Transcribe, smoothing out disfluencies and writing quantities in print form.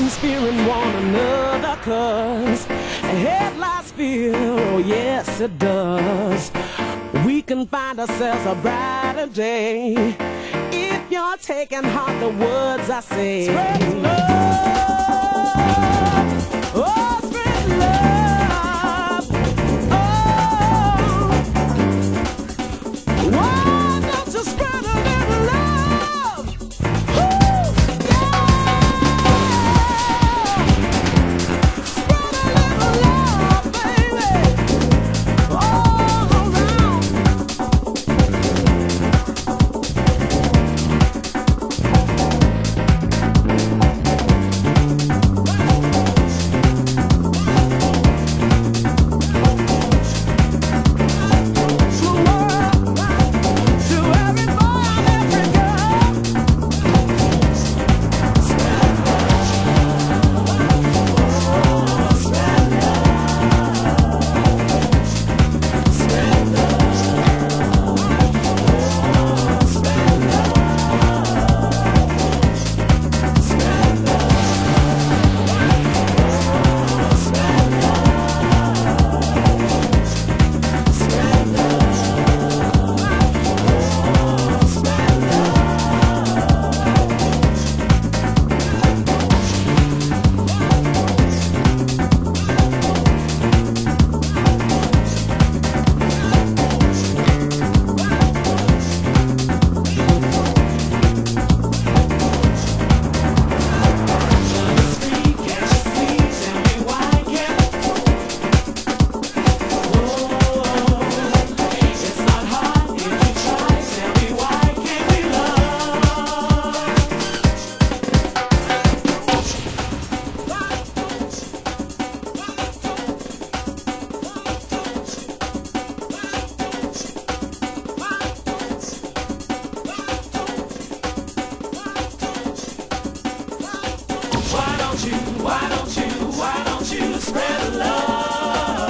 Citizens fearing one another, 'cause headlights feel, oh yes it does. We can find ourselves a brighter day if you're taking heart the words I say. Spread love, oh spread love.